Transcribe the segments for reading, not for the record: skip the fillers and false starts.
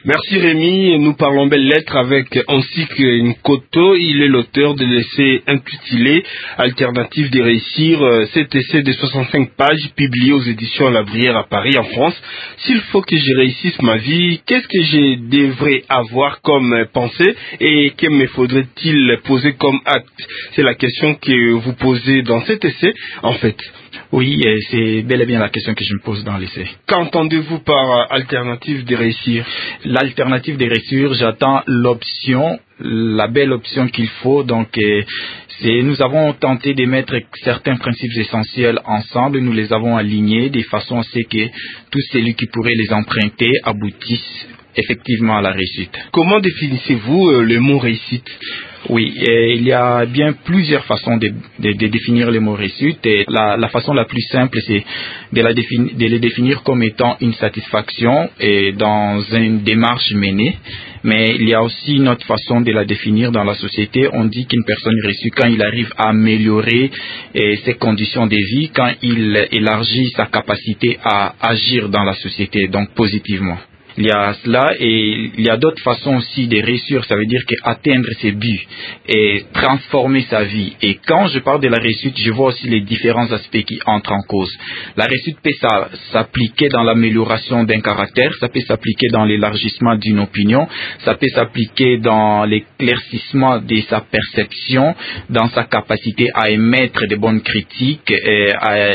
Merci Rémi. Nous parlons belle lettre avec Ansik Nkoto. Il est l'auteur de l'essai intitulé Alternative de réussir. Cet essai de 65 pages publié aux éditions La Bruyère à Paris en France. S'il faut que je réussisse ma vie, qu'est-ce que je devrais avoir comme pensée et que me faudrait-il poser comme acte? C'est la question que vous posez dans cet essai en fait. Oui, c'est bel et bien la question que je me pose dans l'essai. Qu'entendez-vous par alternative de réussir? L'alternative de réussir, j'attends l'option, la belle option qu'il faut. Donc, nous avons tenté de mettre certains principes essentiels ensemble. Nous les avons alignés de façon à ce que tous celui qui pourrait les emprunter aboutissent effectivement à la réussite. Comment définissez-vous le mot réussite? Oui, il y a bien plusieurs façons de définir le mot réussite. Et la façon la plus simple, c'est de les définir comme étant une satisfaction et dans une démarche menée. Mais il y a aussi une autre façon de la définir dans la société. On dit qu'une personne est réussie quand il arrive à améliorer ses conditions de vie, quand il élargit sa capacité à agir dans la société, donc positivement. Il y a cela et il y a d'autres façons aussi de réussir, ça veut dire qu'atteindre ses buts et transformer sa vie. Et quand je parle de la réussite, je vois aussi les différents aspects qui entrent en cause. La réussite peut s'appliquer dans l'amélioration d'un caractère, ça peut s'appliquer dans l'élargissement d'une opinion, ça peut s'appliquer dans l'éclaircissement de sa perception, dans sa capacité à émettre de bonnes critiques, à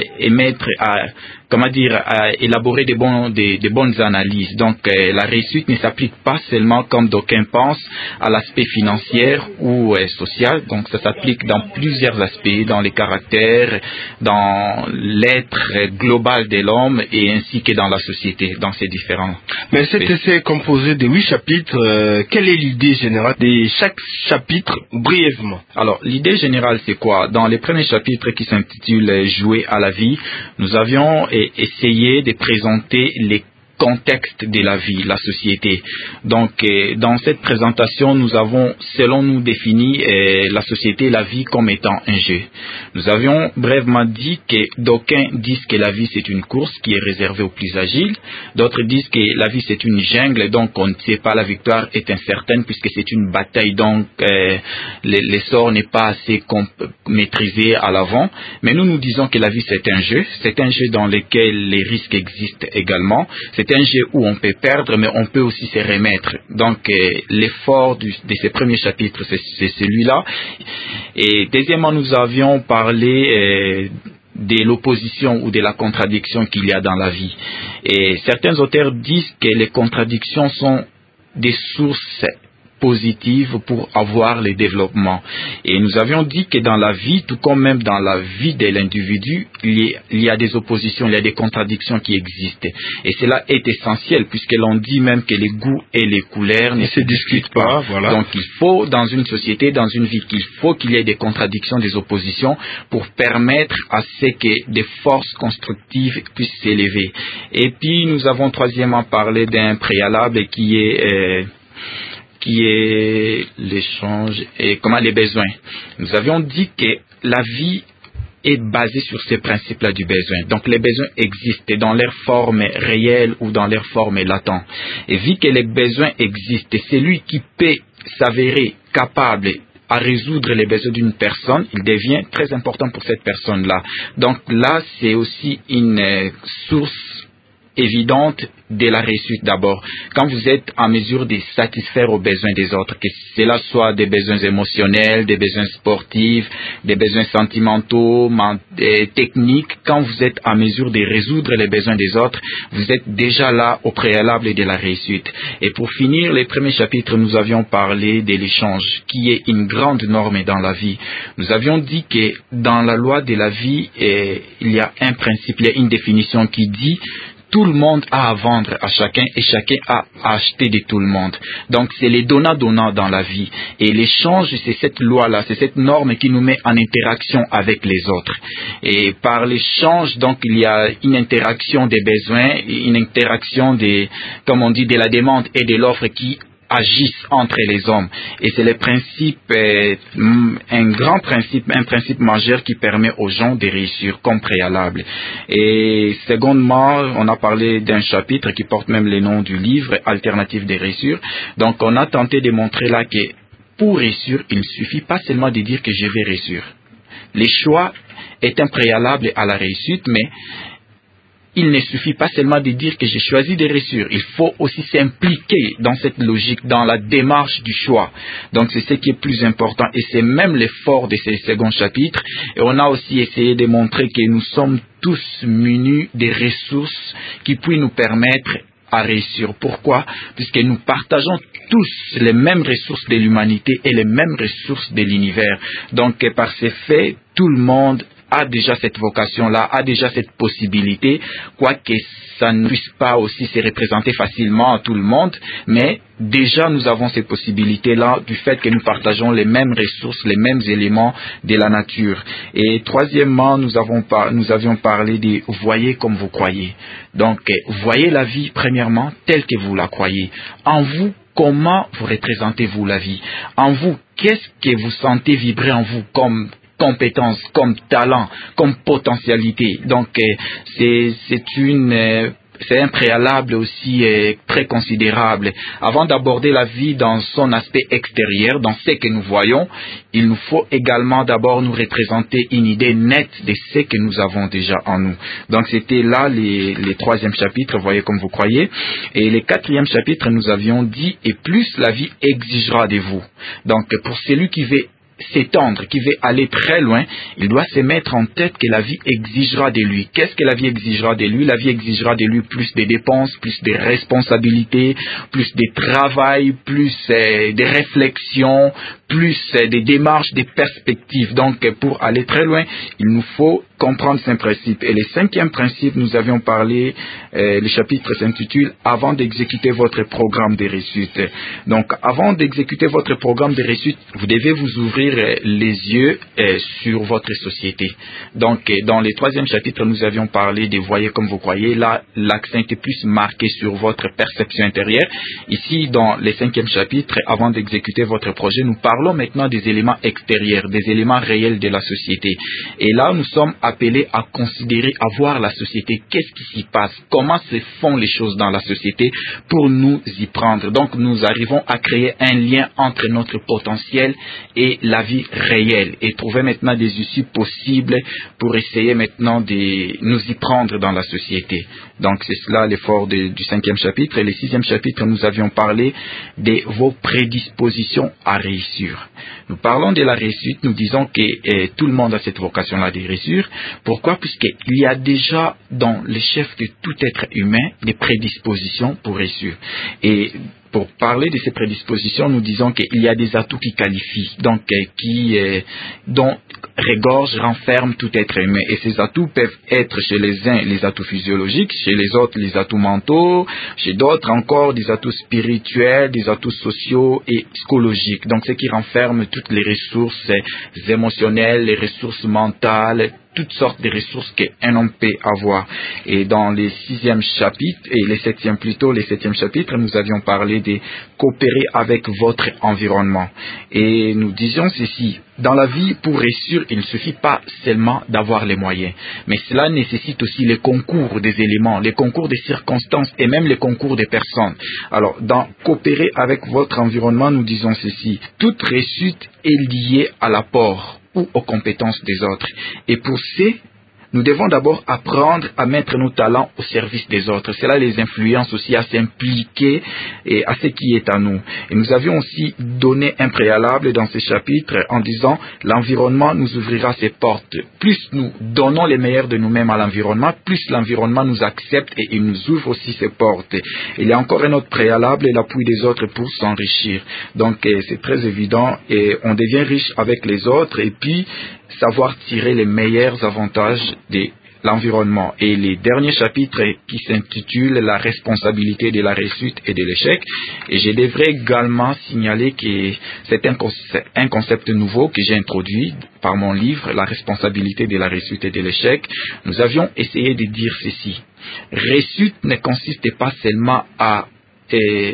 élaborer des bonnes analyses. Donc, la réussite ne s'applique pas seulement, comme d'aucuns pensent, à l'aspect financier ou social. Donc, ça s'applique dans plusieurs aspects, dans les caractères, dans l'être global de l'homme et ainsi que dans la société, dans ces différents Mais aspects. cet essai est composé de 8 chapitres. Quelle est l'idée générale de chaque chapitre, brièvement? Alors, l'idée générale, c'est quoi? Dans les premiers chapitres qui s'intitulent Jouer à la vie, nous avions essayé de présenter les contexte de la vie, la société. Donc, dans cette présentation, nous avons, selon nous, défini la société, la vie comme étant un jeu. Nous avions brièvement dit que d'aucuns disent que la vie c'est une course qui est réservée aux plus agiles. D'autres disent que la vie c'est une jungle, donc on ne sait pas, la victoire est incertaine puisque c'est une bataille, donc l'essor n'est pas assez maîtrisé à l'avant. Mais nous disons que la vie c'est un jeu dans lequel les risques existent également. C'est un jeu où on peut perdre, mais on peut aussi se remettre. Donc, l'effort de ces premiers chapitres, c'est celui-là. Et deuxièmement, nous avions parlé de l'opposition ou de la contradiction qu'il y a dans la vie. Et certains auteurs disent que les contradictions sont des sources positives pour avoir le développement. Et nous avions dit que dans la vie, tout comme même dans la vie de l'individu, il y a des oppositions, il y a des contradictions qui existent. Et cela est essentiel puisque l'on dit même que les goûts et les couleurs ne se discutent pas. Voilà. Donc il faut, dans une société, dans une vie, qu'il y ait des contradictions, des oppositions pour permettre à ce que des forces constructives puissent s'élever. Et puis nous avons troisièmement parlé d'un préalable qui est l'échange et les besoins. Nous avions dit que la vie est basée sur ces principes-là du besoin. Donc les besoins existent dans leur forme réelle ou dans leur forme latente. Et vu que les besoins existent, celui qui peut s'avérer capable à résoudre les besoins d'une personne, il devient très important pour cette personne-là. Donc là, c'est aussi une source évidente de la réussite d'abord. Quand vous êtes en mesure de satisfaire aux besoins des autres, que cela soit des besoins émotionnels, des besoins sportifs, des besoins sentimentaux, techniques, quand vous êtes en mesure de résoudre les besoins des autres, vous êtes déjà là au préalable de la réussite. Et pour finir, les premiers chapitres, nous avions parlé de l'échange, qui est une grande norme dans la vie. Nous avions dit que dans la loi de la vie, il y a un principe, il y a une définition qui dit tout le monde a à vendre à chacun et chacun a à acheter de tout le monde. Donc c'est les donnant-donnant dans la vie. Et l'échange, c'est cette loi-là, c'est cette norme qui nous met en interaction avec les autres. Et par l'échange, donc il y a une interaction des besoins, une interaction comme on dit, de la demande et de l'offre qui agissent entre les hommes. Et c'est le principe, un principe majeur qui permet aux gens de réussir comme préalable. Et secondement, on a parlé d'un chapitre qui porte même le nom du livre, Alternative de réussir. Donc on a tenté de montrer là que pour réussir, il ne suffit pas seulement de dire que je vais réussir. Le choix est un préalable à la réussite, mais il ne suffit pas seulement de dire que j'ai choisi de réussir. Il faut aussi s'impliquer dans cette logique, dans la démarche du choix. Donc c'est ce qui est plus important et c'est même l'effort de ce second chapitre. Et on a aussi essayé de montrer que nous sommes tous munis des ressources qui puissent nous permettre à réussir. Pourquoi? Puisque nous partageons tous les mêmes ressources de l'humanité et les mêmes ressources de l'univers. Donc par ces faits, tout le monde a déjà cette vocation-là, a déjà cette possibilité, quoique ça ne puisse pas aussi se représenter facilement à tout le monde, mais déjà nous avons ces possibilités-là du fait que nous partageons les mêmes ressources, les mêmes éléments de la nature. Et troisièmement, nous avions parlé de voyez comme vous croyez. Donc, voyez la vie premièrement telle que vous la croyez. En vous, comment vous représentez-vous la vie? En vous, qu'est-ce que vous sentez vibrer en vous comme compétence, comme talent, comme potentialité. Donc c'est un préalable aussi très considérable. Avant d'aborder la vie dans son aspect extérieur, dans ce que nous voyons, il nous faut également d'abord nous représenter une idée nette de ce que nous avons déjà en nous. Donc c'était là les troisième chapitre, voyez comme vous croyez. Et le quatrième chapitre, nous avions dit, et plus la vie exigera de vous. Donc pour celui qui veut s'étendre, qui veut aller très loin, il doit se mettre en tête que la vie exigera de lui. Qu'est-ce que la vie exigera de lui? La vie exigera de lui plus de dépenses, plus de responsabilités, plus de travail, plus de réflexion, plus de démarches, de perspectives. Donc, pour aller très loin, il nous faut comprendre ces principes. Et le cinquième principe, nous avions parlé, le chapitre s'intitule « Avant d'exécuter votre programme de réussite ». Donc, avant d'exécuter votre programme de réussite, vous devez vous ouvrir les yeux sur votre société. Donc, dans le troisième chapitre, nous avions parlé de « Voyez comme vous croyez ». Là, l'accent était plus marqué sur votre perception intérieure. Ici, dans le cinquième chapitre, avant d'exécuter votre projet, nous parlons maintenant des éléments extérieurs, des éléments réels de la société. Et là, nous sommes appelés à considérer, à voir la société, qu'est-ce qui s'y passe, comment se font les choses dans la société pour nous y prendre. Donc, nous arrivons à créer un lien entre notre potentiel et la vie réelle et trouver maintenant des issues possibles pour essayer maintenant de nous y prendre dans la société. Donc, c'est cela l'effort du cinquième chapitre. Et le sixième chapitre, nous avions parlé de vos prédispositions à réussir. Nous parlons de la réussite, nous disons que tout le monde a cette vocation-là de réussir. Pourquoi? Puisqu'il y a déjà dans le chef de tout être humain des prédispositions pour réussir. Et pour parler de ces prédispositions, nous disons qu'il y a des atouts qui qualifient, donc dont regorge, renferme tout être humain. Et ces atouts peuvent être chez les uns les atouts physiologiques, chez les autres les atouts mentaux, chez d'autres encore des atouts spirituels, des atouts sociaux et psychologiques. Donc ce qui renferme toutes les ressources émotionnelles, les ressources mentales, toutes sortes de ressources qu'un homme peut avoir. Et dans les sixième chapitre, et les septième plutôt, les septième chapitres, nous avions parlé de coopérer avec votre environnement. Et nous disions ceci, dans la vie, pour réussir, il ne suffit pas seulement d'avoir les moyens, mais cela nécessite aussi les concours des éléments, les concours des circonstances et même les concours des personnes. Alors, dans coopérer avec votre environnement, nous disons ceci, toute réussite est liée à l'apport ou aux compétences des autres. Et pour ces, nous devons d'abord apprendre à mettre nos talents au service des autres. Cela les influence aussi à s'impliquer et à ce qui est à nous. Et nous avions aussi donné un préalable dans ce chapitre en disant l'environnement nous ouvrira ses portes. Plus nous donnons les meilleurs de nous-mêmes à l'environnement, plus l'environnement nous accepte et il nous ouvre aussi ses portes. Il y a encore un autre préalable, l'appui des autres pour s'enrichir. Donc c'est très évident et on devient riche avec les autres et puis savoir tirer les meilleurs avantages de l'environnement. Et les derniers chapitres qui s'intitulent la responsabilité de la réussite et de l'échec. Et je devrais également signaler que c'est un concept nouveau que j'ai introduit par mon livre, la responsabilité de la réussite et de l'échec. Nous avions essayé de dire ceci. Réussite ne consiste pas seulement à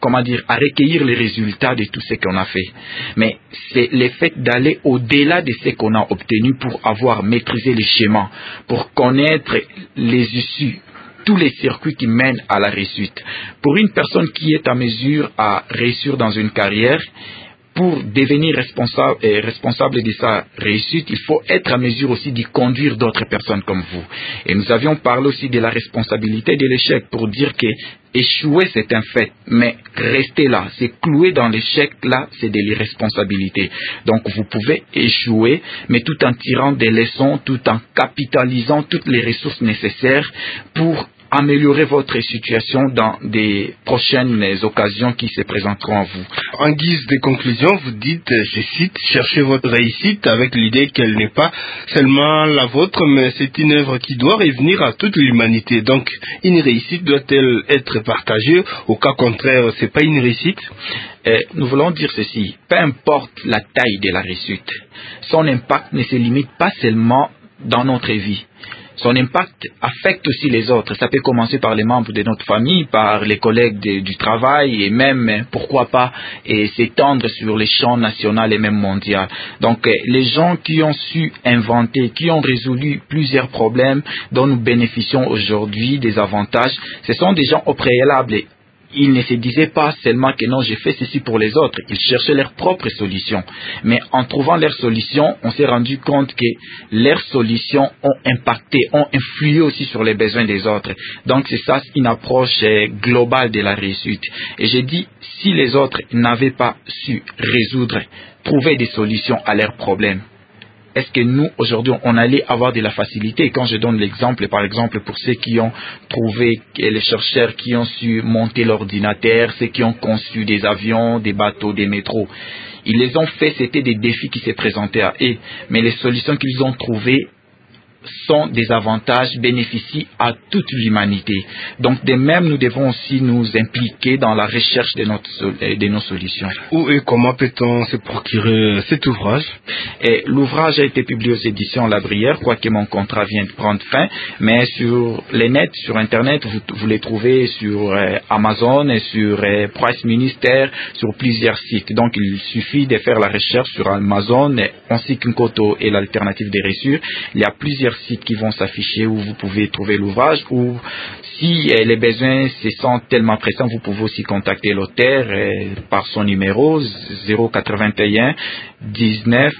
à recueillir les résultats de tout ce qu'on a fait. Mais c'est le fait d'aller au-delà de ce qu'on a obtenu pour avoir maîtrisé les schémas, pour connaître les issues, tous les circuits qui mènent à la réussite. Pour une personne qui est à mesure à réussir dans une carrière, pour devenir responsable de sa réussite, il faut être à mesure aussi d'y conduire d'autres personnes comme vous. Et nous avions parlé aussi de la responsabilité de l'échec pour dire que échouer c'est un fait, mais rester là, c'est clouer dans l'échec là, c'est de l'irresponsabilité. Donc vous pouvez échouer, mais tout en tirant des leçons, tout en capitalisant toutes les ressources nécessaires pour améliorer votre situation dans des prochaines occasions qui se présenteront à vous. En guise de conclusion, vous dites, je cite, cherchez votre réussite avec l'idée qu'elle n'est pas seulement la vôtre, mais c'est une œuvre qui doit revenir à toute l'humanité. Donc, une réussite doit-elle être partagée? Au cas contraire, c'est pas une réussite? Nous voulons dire ceci, peu importe la taille de la réussite, son impact ne se limite pas seulement dans notre vie. Son impact affecte aussi les autres. Ça peut commencer par les membres de notre famille, par les collègues du travail et même, pourquoi pas, s'étendre sur les champs national et même mondial. Donc, les gens qui ont su inventer, qui ont résolu plusieurs problèmes dont nous bénéficions aujourd'hui des avantages, ce sont des gens au préalable. Ils ne se disaient pas seulement que non, j'ai fait ceci pour les autres. Ils cherchaient leurs propres solutions. Mais en trouvant leurs solutions, on s'est rendu compte que leurs solutions ont impacté, ont influé aussi sur les besoins des autres. Donc c'est ça une approche globale de la réussite. Et j'ai dit, si les autres n'avaient pas su résoudre, trouver des solutions à leurs problèmes, est-ce que nous, aujourd'hui, on allait avoir de la facilité? Quand je donne l'exemple, par exemple, pour ceux qui ont trouvé, les chercheurs qui ont su monter l'ordinateur, ceux qui ont conçu des avions, des bateaux, des métros, ils les ont fait, c'était des défis qui se présentaient à eux. Mais les solutions qu'ils ont trouvées sont des avantages, bénéficient à toute l'humanité. Donc, de même, nous devons aussi nous impliquer dans la recherche de nos solutions. Où et comment peut-on se procurer cet ouvrage? L'ouvrage a été publié aux éditions La Bruyère, quoique mon contrat vient de prendre fin, mais sur les nets, sur Internet, vous les trouvez sur Amazon et sur Price Minister, sur plusieurs sites. Donc, il suffit de faire la recherche sur Amazon, ainsi qu'une Koto et l'alternative des reçus. Il y a plusieurs sites qui vont s'afficher où vous pouvez trouver l'ouvrage, ou si les besoins se sentent tellement pressants, vous pouvez aussi contacter l'auteur par son numéro 081 19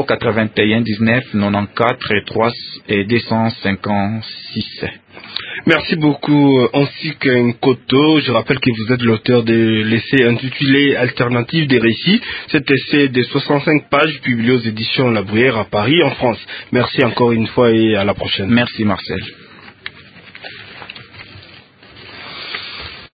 94 3 et 256. Merci beaucoup, Onsik Nkoto. Je rappelle que vous êtes l'auteur de l'essai intitulé Alternative des récits. Cet essai de 65 pages publié aux éditions La Bruyère à Paris, en France. Merci encore une fois et à la prochaine. Merci, Marcel.